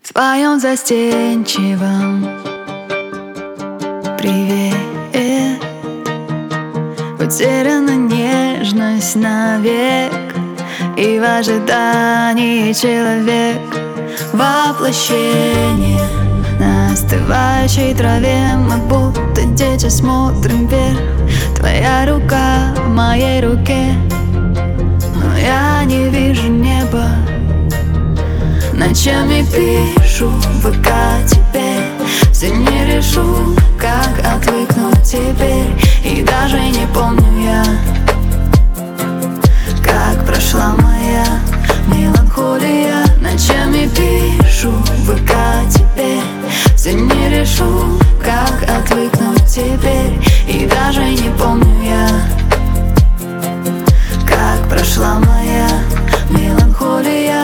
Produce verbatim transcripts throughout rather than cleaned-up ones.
В твоем застенчивом привет утеряна нежность навек, и в ожидании человек воплощение. На остывающей траве мы будто дети смотрим вверх. Твоя рука в моей руке, но я не вижу неба. Ночами пишу в ВК тебе, все не решу, как отвыкнуть теперь. И даже не помню я, как прошла моя меланхолия. Ночами пишу в ВК тебе, все не решу, как отвыкнуть теперь. И даже не помню я, как прошла моя меланхолия.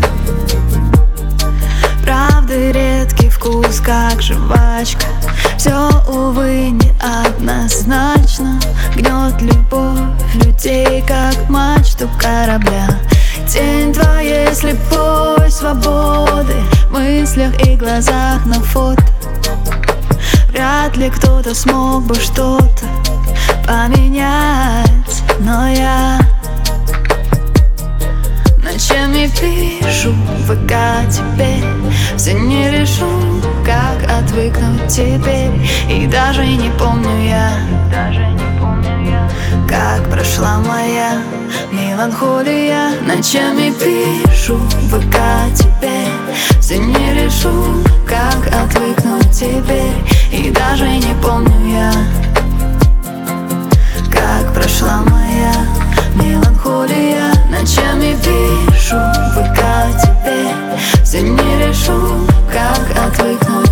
Правды редкий вкус, как жвачка. Все, увы, неоднозначно. Гнет любовь людей, как мачту корабля. Тень твоей слепой свободы в мыслях и глазах на фото. Вряд ли кто-то смог бы что-то поменять, но я ночами пишу в ВК тебе, все не решу, как отвыкнуть теперь. И даже не помню я, даже не помню я, как прошла моя меланхолия. Ночами пишу в ВК тебе, все не решу, как отвыкнуть теперь. И даже не помню я, как прошла моя меланхолия. Ночами пишу в ВК тебе, все не решу, как отвыкнуть